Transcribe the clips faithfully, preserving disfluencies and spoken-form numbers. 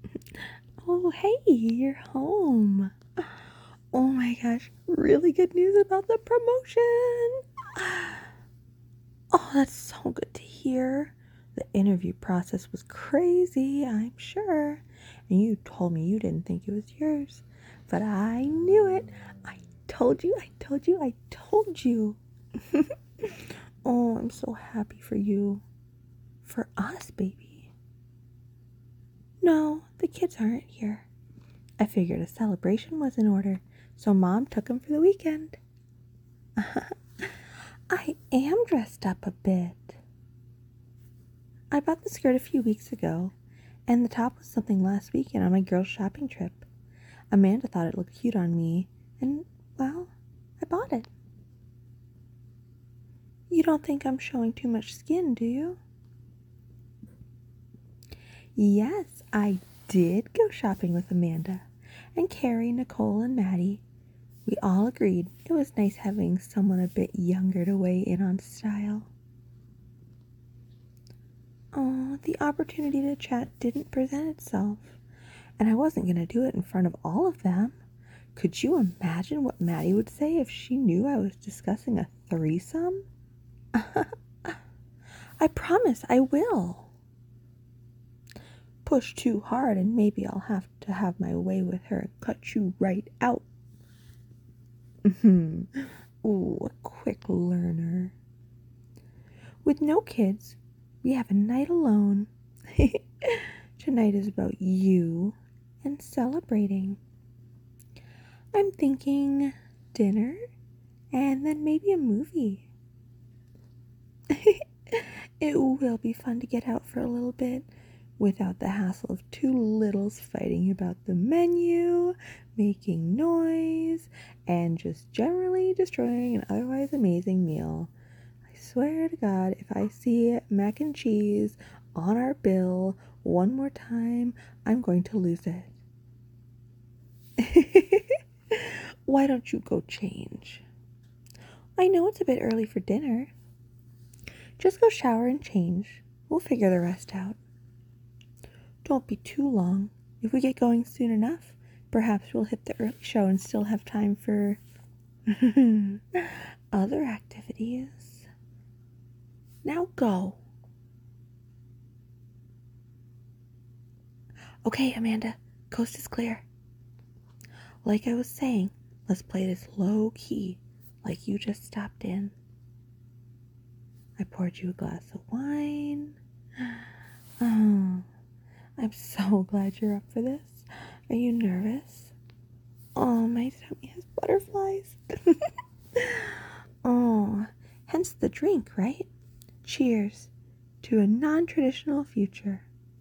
Oh, hey, you're home. Oh my gosh, really good news about the promotion. Oh, that's so good to hear. The interview process was crazy, I'm sure. And you told me you didn't think it was yours. But I knew it. I told you, I told you, I told you. Oh, I'm so happy for you. For us, baby. No, the kids aren't here. I figured a celebration was in order, so Mom took them for the weekend. I am dressed up a bit. I bought the skirt a few weeks ago, and the top was something last weekend on my girls' shopping trip. Amanda thought it looked cute on me, and, well, I bought it. You don't think I'm showing too much skin, do you? Yes, I did go shopping with Amanda, and Carrie, Nicole, and Maddie. We all agreed it was nice having someone a bit younger to weigh in on style. Oh, the opportunity to chat didn't present itself, and I wasn't going to do it in front of all of them. Could you imagine what Maddie would say if she knew I was discussing a threesome? I promise I will. Push too hard and maybe I'll have to have my way with her and cut you right out. Ooh, a quick learner. With no kids, we have a night alone. Tonight is about you and celebrating. I'm thinking dinner and then maybe a movie. It will be fun to get out for a little bit without the hassle of two littles fighting about the menu, making noise, and just generally destroying an otherwise amazing meal. I swear to God, if I see mac and cheese on our bill one more time, I'm going to lose it. Why don't you go change? I know it's a bit early for dinner. Just go shower and change. We'll figure the rest out. Don't be too long. If we get going soon enough, perhaps we'll hit the early show and still have time for other activities. Now go. Okay, Amanda, coast is clear. Like I was saying, let's play this low key, like you just stopped in. I poured you a glass of wine. Oh, I'm so glad you're up for this. Are you nervous? Oh, my tummy has butterflies. Oh, hence the drink, right? Cheers to a non-traditional future.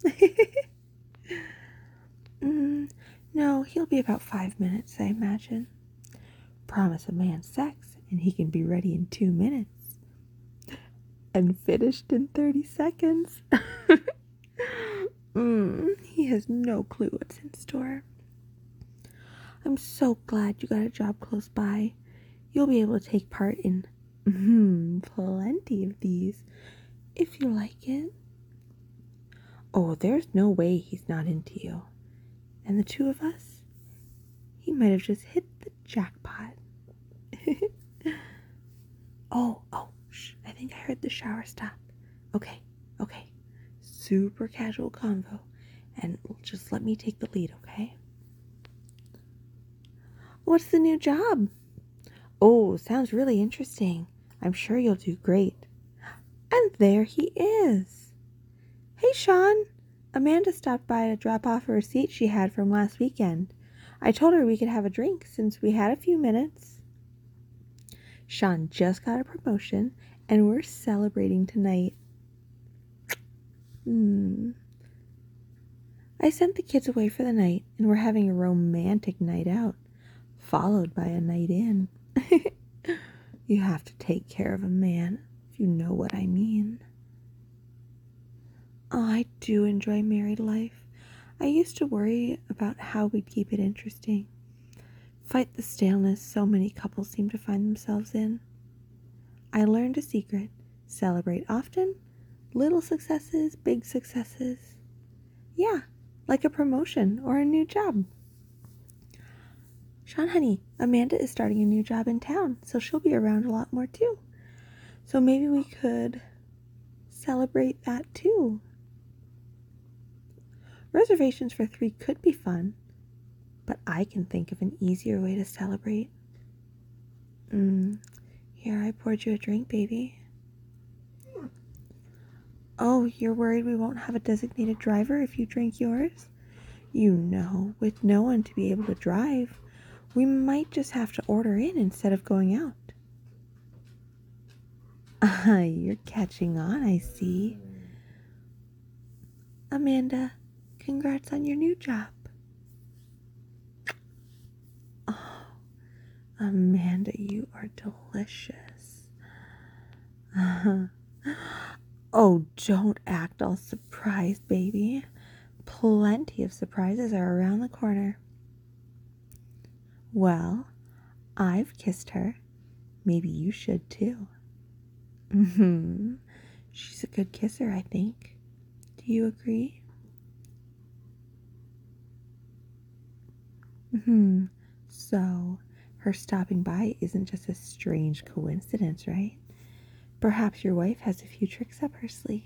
mm, no, he'll be about five minutes, I imagine. Promise a man sex, and he can be ready in two minutes. And finished in thirty seconds. mm, he has no clue what's in store. I'm so glad you got a job close by. You'll be able to take part in mm, plenty of these if you like it. Oh, there's no way he's not into you. And the two of us, he might have just hit the jackpot. oh, oh, shh, I think I heard the shower stop. Okay, okay. Super casual convo. And just let me take the lead, okay? What's the new job? Oh, sounds really interesting. I'm sure you'll do great. And there he is. Hey, Sean. Amanda stopped by to drop off a receipt she had from last weekend. I told her we could have a drink since we had a few minutes. Sean just got a promotion, and we're celebrating tonight. Hmm. I sent the kids away for the night, and we're having a romantic night out, followed by a night in. You have to take care of a man, if you know what I mean. Oh, I do enjoy married life. I used to worry about how we'd keep it interesting. Fight the staleness so many couples seem to find themselves in. I learned a secret. Celebrate often. Little successes, big successes. Yeah, like a promotion or a new job. Sean, honey, Amanda is starting a new job in town, so she'll be around a lot more too. So maybe we could celebrate that too. Reservations for three could be fun, but I can think of an easier way to celebrate. Mm, here, I poured you a drink, baby. Oh, you're worried we won't have a designated driver if you drink yours? You know, with no one to be able to drive, we might just have to order in instead of going out. Ah, you're catching on, I see. Amanda, congrats on your new job. Oh, Amanda, you are delicious. Oh, don't act all surprised, baby. Plenty of surprises are around the corner. Well, I've kissed her. Maybe you should too. Mm-hmm. She's a good kisser, I think. Do you agree? Hmm. So, her stopping by isn't just a strange coincidence, right? Perhaps your wife has a few tricks up her sleeve.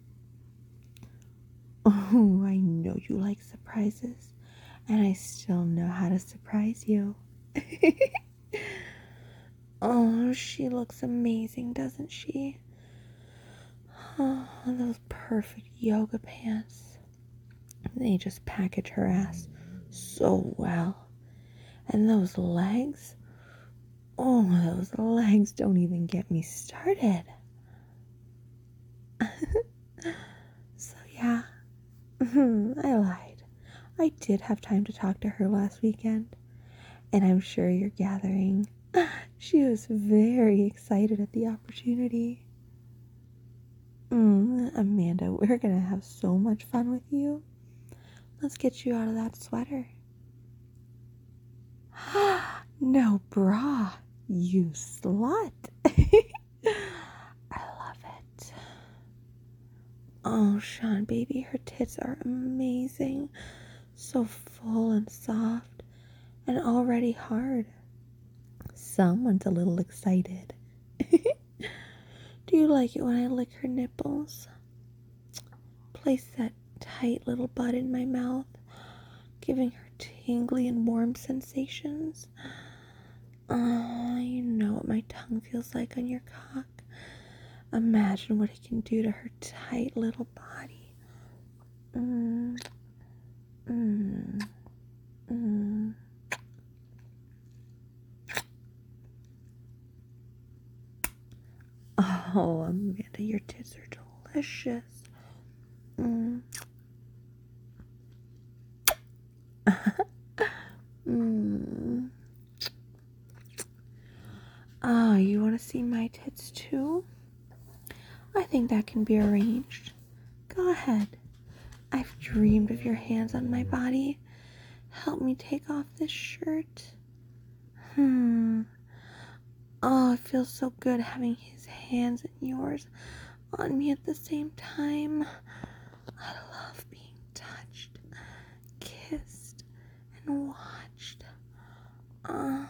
Oh, I know you like surprises, and I still know how to surprise you. Oh, she looks amazing, doesn't she? Oh, those perfect yoga pants. They just package her ass so well. And those legs. Oh, those legs don't even get me started. So yeah, I lied. I did have time to talk to her last weekend. And I'm sure you're gathering. She was very excited at the opportunity. Mm, Amanda, we're gonna have so much fun with you. Let's get you out of that sweater. No bra, you slut. I love it. Oh, Sean, baby, her tits are amazing. So full and soft and already hard. Someone's a little excited. Do you like it when I lick her nipples? Place that tight little butt in my mouth, giving her tingly and warm sensations. Oh, you know what my tongue feels like on your cock. Imagine what it can do to her tight little body. Mm. Mm. Mm. Oh, Amanda, your tits are delicious. Mm. mm. Oh, you want to see my tits too? I think that can be arranged. Go ahead. I've dreamed of your hands on my body. Help me take off this shirt. Hmm. Oh, it feels so good having his hands and yours on me at the same time. I love being touched, kissed, and watched. Uh,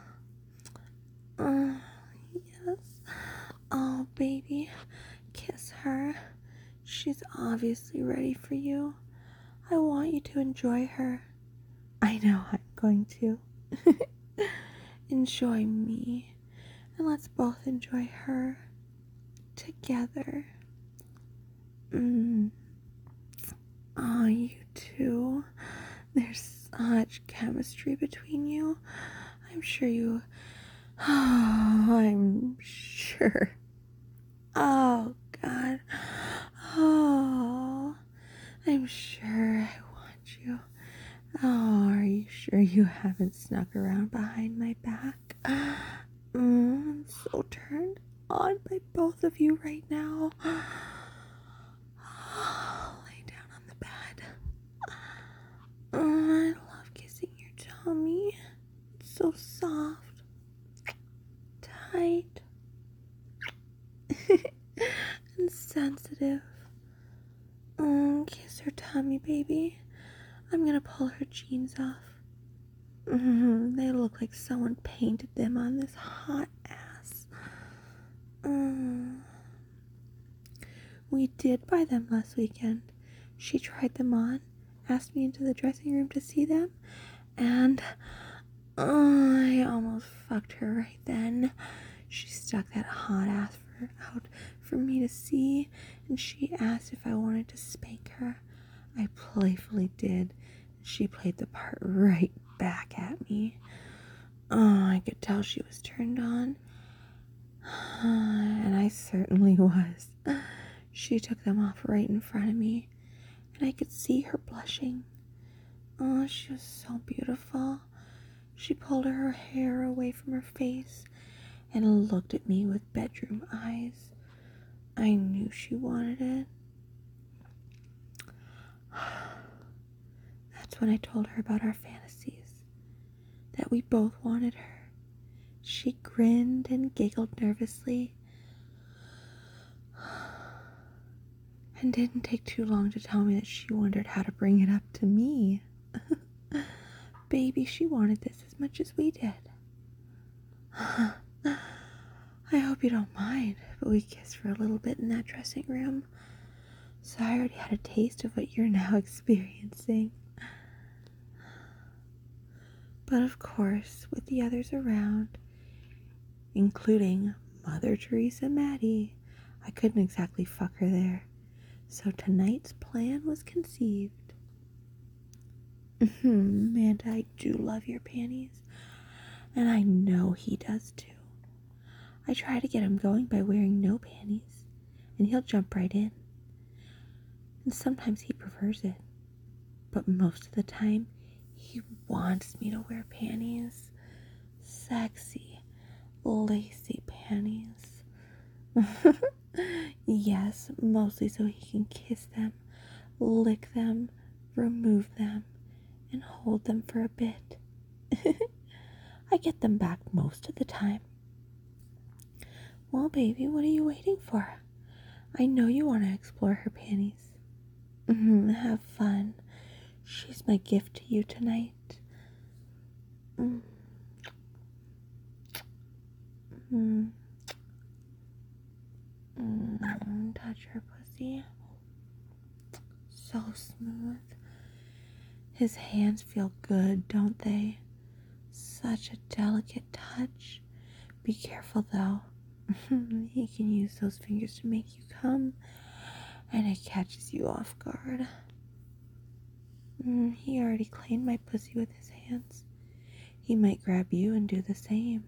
uh, yes. Oh, baby, kiss her. She's obviously ready for you. I want you to enjoy her. I know I'm going to. Enjoy me, and let's both enjoy her together. Mm. Oh, you two. There's such chemistry between you. I'm sure you. Oh, I'm sure. Oh, God. Oh, I'm sure I want you. Oh, are you sure you haven't snuck around behind my back? Mm, I'm so turned on by both of you right now. Oh, lay down on the bed. Oh, I love kissing your tummy. It's so soft, tight, and sensitive. Mm, kiss her tummy, baby. I'm gonna pull her jeans off. Mm, they look like someone painted them on this hot ass. Mm. We did buy them last weekend. She tried them on, asked me into the dressing room to see them, and oh, I almost fucked her right then. She stuck that hot ass for, out for me to see, and she asked if I wanted to spank her. I playfully did. She played the part right back at me. Oh, I could tell she was turned on. And I certainly was. She took them off right in front of me, and I could see her blushing. Oh, she was so beautiful. She pulled her hair away from her face and looked at me with bedroom eyes. I knew she wanted it. That's when I told her about our fantasies, that we both wanted her. She grinned and giggled nervously, and didn't take too long to tell me that she wondered how to bring it up to me. Baby, she wanted this as much as we did. I hope you don't mind, but we kissed for a little bit in that dressing room, so I already had a taste of what you're now experiencing. But of course, with the others around, including Mother Teresa Maddie, I couldn't exactly fuck her there. So tonight's plan was conceived. Amanda, I do love your panties, and I know he does too. I try to get him going by wearing no panties, and he'll jump right in. And sometimes he prefers it, but most of the time, he wants me to wear panties. Sexy, lacy panties. Yes, mostly so he can kiss them, lick them, remove them, and hold them for a bit. I get them back most of the time. Well, baby, what are you waiting for? I know you want to explore her panties. Have fun. She's my gift to you tonight. Mm. Mm. Mm. Touch her pussy. So smooth. His hands feel good, don't they? Such a delicate touch. Be careful, though. He can use those fingers to make you come, and it catches you off guard. Mm, he already cleaned my pussy with his hands. He might grab you and do the same.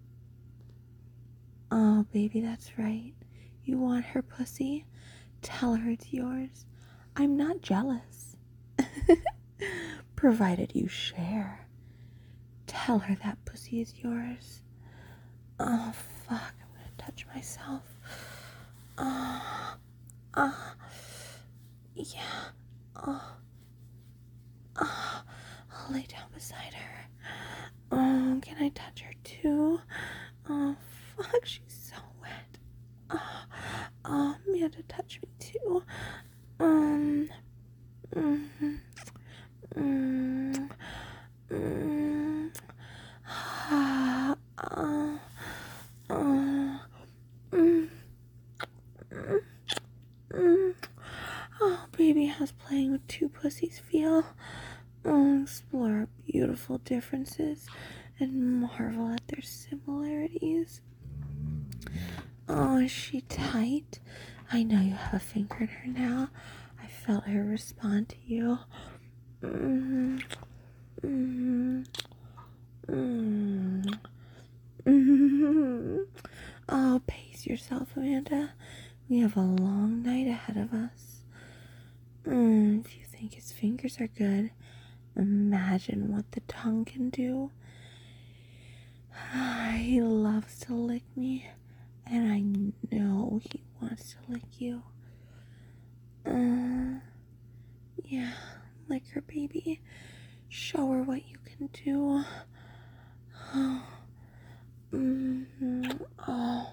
Oh, baby, that's right. You want her pussy? Tell her it's yours. I'm not jealous. Provided you share. Tell her that pussy is yours. Oh, fuck. I'm gonna touch myself. Ah. Uh, ah. Uh, yeah. Oh. Ah. Uh, I'll lay down beside her. Oh, can I touch her too? Oh, fuck. She's so wet. Oh, oh, Amanda, touch me too. Um. Mm-hmm. Mm, mm, ah, uh, uh, mm, mm, mm. Oh, baby, how's playing with two pussies feel? Oh, explore beautiful differences and marvel at their similarities. Oh, is she tight? I know you have a finger in her now. I felt her respond to you. Mm-hmm. Mm-hmm. Mm-hmm. Mm-hmm. Oh, pace yourself, Amanda. We have a long night ahead of us. Mm, if you think his fingers are good, imagine what the tongue can do. He loves to lick me, and I know he wants to lick you. Uh, yeah, lick her, baby. Show her what you can do. Oh, mm-hmm. Oh,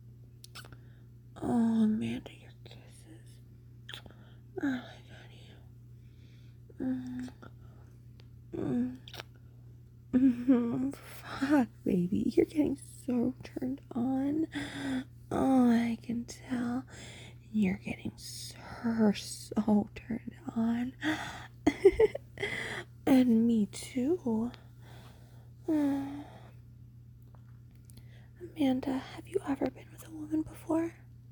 oh, Amanda, your kisses. Oh my God, you. Mm. Mm. Mm-hmm. Fuck, baby. You're getting so turned on. Oh, I can tell. You're getting so, so turned on. And me too. Oh. Amanda, have you ever been with a woman before?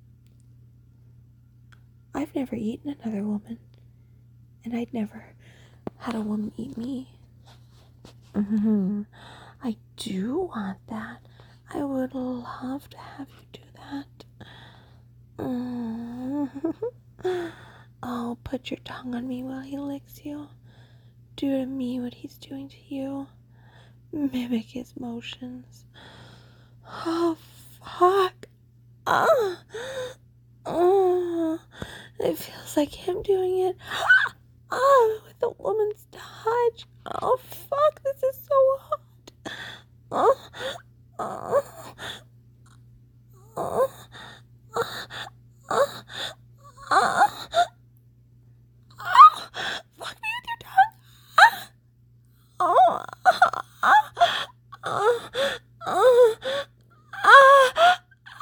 I've never eaten another woman. And I'd never had a woman eat me. Mm-hmm. I do want that. I would love to have you do that. Mm. Oh, put your tongue on me while he licks you. Do to me what he's doing to you. Mimic his motions. Oh, fuck. Oh, oh. It feels like him doing it. Oh, with a woman's touch. Oh, fuck, this is so hot. Oh, oh, oh, oh, oh, oh, oh. Fuck me with your tongue. Oh, oh, oh, oh, oh, oh,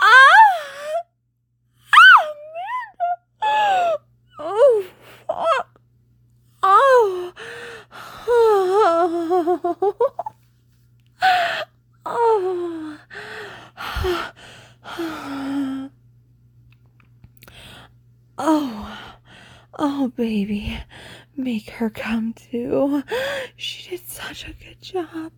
oh, oh, fuck. Oh, oh, oh, oh, oh, baby, make her come too. She did such a good job.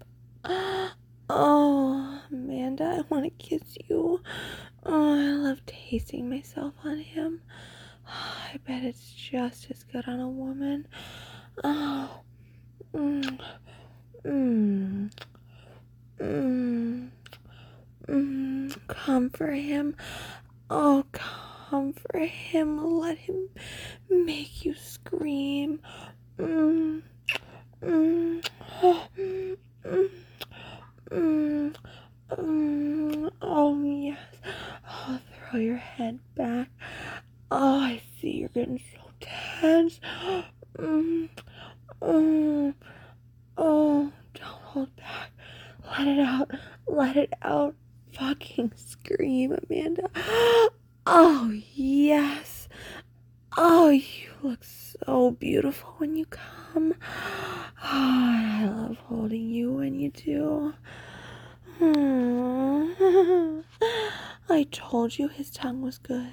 Oh, Amanda, I want to kiss you. Oh, I love tasting myself on him. I bet it's just as good on a woman. Oh, mm, mm, mm, mm. Come for him. Oh, come for him. Let him make you scream. Mm, mm, oh, mm, mm, mm, mm. Oh, yes. Oh, throw your head back. Oh, I see you're getting so tense. Mm, mm, oh, don't hold back. Let it out. Let it out. Fucking scream, Amanda. Oh, yes. Oh, you look so beautiful when you come. Oh, I love holding you when you do. Hmm. I told you his tongue was good.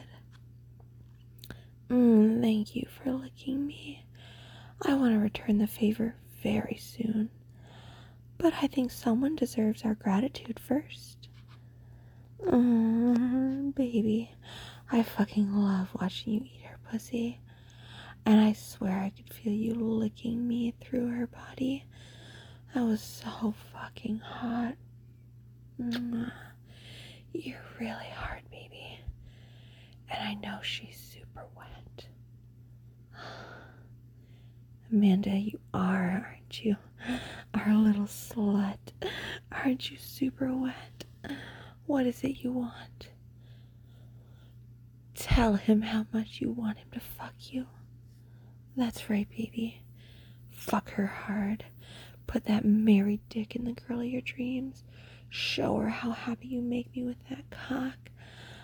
Mm, thank you for licking me. I want to return the favor very soon. But I think someone deserves our gratitude first. Mm, baby, I fucking love watching you eat her pussy. And I swear I could feel you licking me through her body. That was so fucking hot. Mm, you're really hard, baby. And I know she's super wet. Amanda, you are, aren't you? Our little slut. Aren't you super wet? What is it you want? Tell him how much you want him to fuck you. That's right, baby. Fuck her hard. Put that married dick in the girl of your dreams. Show her how happy you make me with that cock.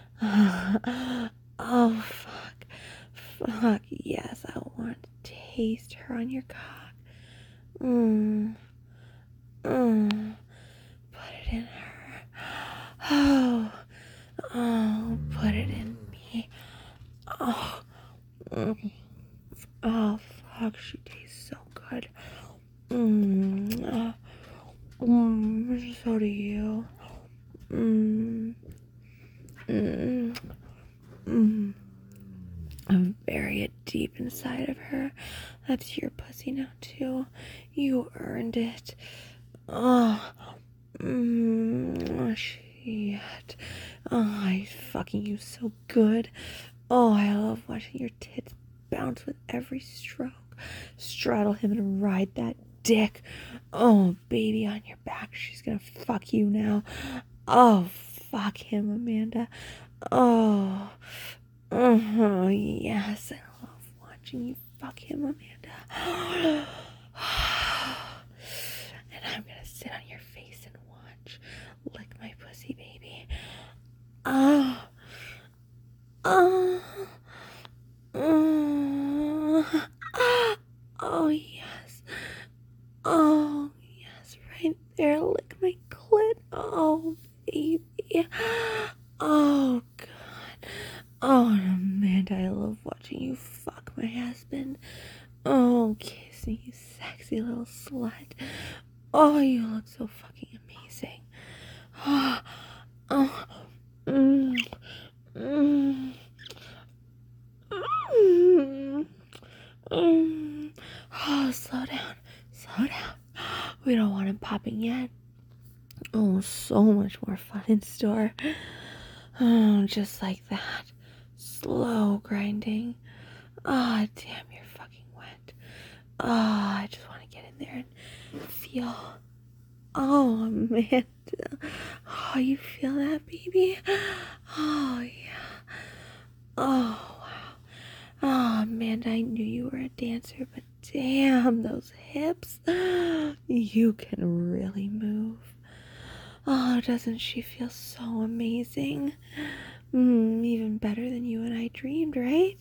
Oh, fuck. Fuck, yes, I want to taste her on your cock. Mmm. Mmm. Put it in her. Oh. Oh, put it in me. Oh. Mm. Oh, fuck, she tastes so good. Mmm. Oh. Mmm. So do you. Mmm. Mmm. Mmm. I'm buried deep inside of her. That's your pussy now, too. You earned it. Oh. Mmm. Shit. Oh, I fucking you so good. Oh, I love watching your tits bounce with every stroke. Straddle him and ride that dick. Oh, baby, on your back. She's gonna fuck you now. Oh, fuck him, Amanda. Oh. Oh, yes. I love watching you fuck him, Amanda. Oh, yes. Oh, yes, right there. Lick my clit. Oh, baby. Oh, God. Oh, Amanda, I love watching you fuck my husband. Oh, kiss me, you sexy little slut. Oh, you look so fucking amazing. Oh, oh, mm, mm, mm, mm. Oh, slow down, slow down. We don't want him popping yet. Oh, so much more fun in store. Oh, just like that. Slow grinding. Ah, oh, damn, you're fucking wet. Ah, oh, I just want to get in there and feel. Oh, Amanda. Oh, you feel that, baby? Oh, yeah. Oh, wow. Oh, Amanda, I knew you were a dancer, but damn, those hips. You can really move. Oh, doesn't she feel so amazing? Mm, even better than you and I dreamed, right?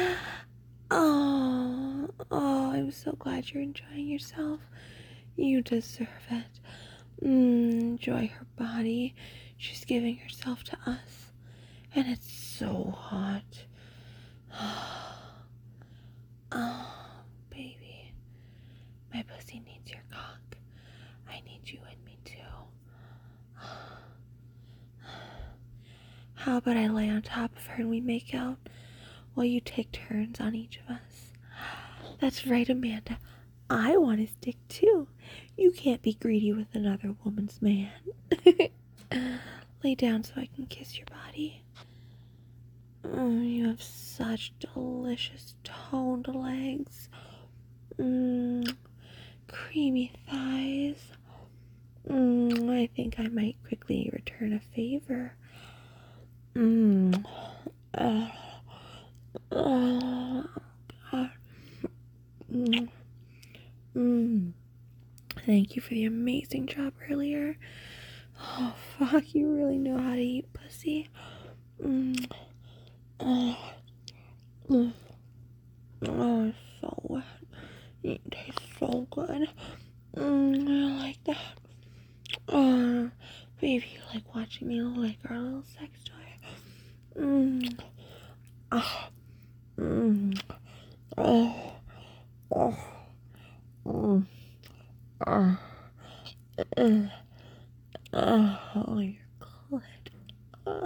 Oh, oh, I'm so glad you're enjoying yourself. You deserve it. Mm, enjoy her body. She's giving herself to us. And it's so hot. Oh, baby. My pussy needs your cock. I need you in me too. How about I lay on top of her and we make out while you take turns on each of us? That's right, Amanda. I want his dick too. You can't be greedy with another woman's man. Lay down so I can kiss your body. Oh, you have such delicious toned legs. Mm, creamy thighs. Mm, I think I might quickly return a favor. Mm. Oh, oh, God. Mm. Mm. Thank you for the amazing job earlier. Oh, fuck, you really know how to eat pussy. Mm. Oh. Mm. Oh, it's so wet. It tastes so good. Mm, I like that. Oh, baby, you like watching me lick our little sex toy. Mm. Oh. Mm. Oh. Oh. Mm. Oh. Uh. Oh, your clit. Oh.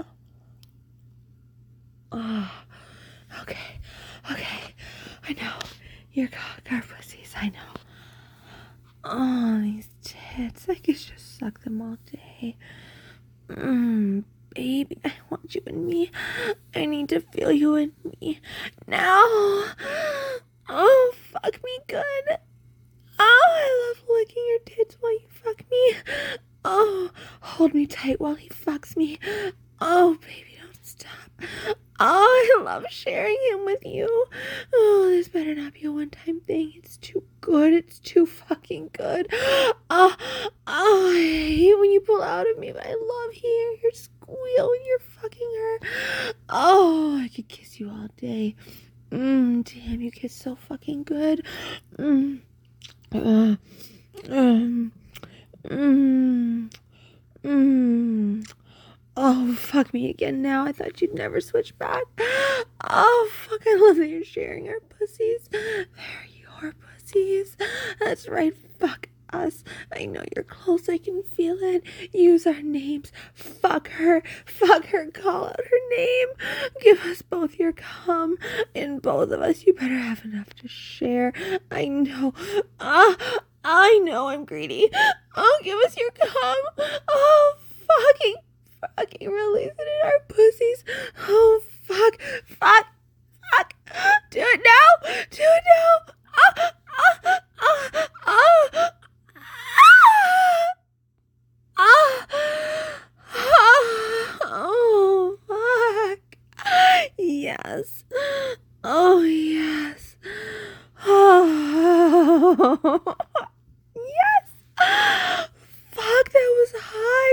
Oh. Okay. Okay. I know. Your cock, our pussies, I know. Oh, these tits. I could just suck them all day. Mmm, baby, I want you in me. I need to feel you in me. Now. Oh, fuck me good. Oh, I love licking your tits while you fuck me. Oh, hold me tight while he fucks me. Oh, baby, don't stop. Oh, I love sharing him with you. Oh, this better not be a one-time thing. It's too good. It's too fucking good. Oh, oh, I hate when you pull out of me, but I love hearing your squeal when you're fucking her. Oh, I could kiss you all day. Mmm, damn, you kiss so fucking good. Mmm. Uh, um, mmm. Mmm. Oh, fuck me again now. I thought you'd never switch back. Oh, fuck, I love that you're sharing our pussies. They're your pussies. That's right, fuck us. I know you're close. I can feel it. Use our names. Fuck her. Fuck her. Call out her name. Give us both your cum. And both of us, you better have enough to share. I know. Ah, I know I'm greedy. Oh, give us your cum. Oh, fucking fucking release it in our pussies. Oh, fuck. Fuck. Fuck. Do it now. Do it now. Ah, ah, ah, ah, ah, ah, ah. Oh, fuck. Yes. Oh, yes. Oh, yes. Fuck, that was hot.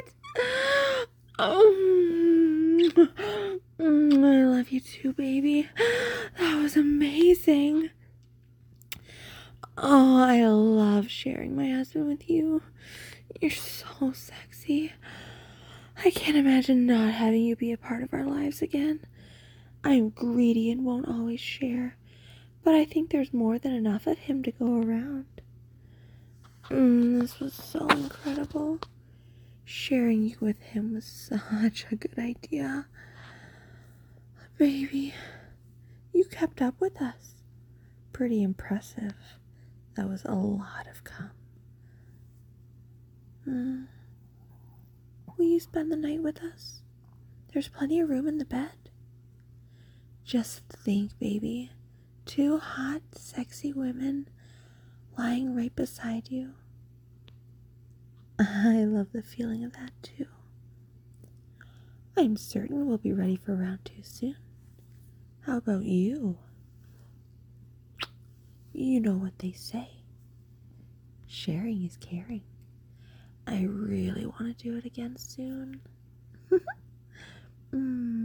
Um, mm, I love you too, baby. That was amazing. Oh, I love sharing my husband with you. You're so sexy. I can't imagine not having you be a part of our lives again. I'm greedy and won't always share, but I think there's more than enough of him to go around. Mm, this was so incredible. Sharing you with him was such a good idea. Baby, you kept up with us. Pretty impressive. That was a lot of cum. Mm. Will you spend the night with us? There's plenty of room in the bed. Just think, baby. Two hot, sexy women lying right beside you. I love the feeling of that, too. I'm certain we'll be ready for round two soon. How about you? You know what they say. Sharing is caring. I really want to do it again soon. mm.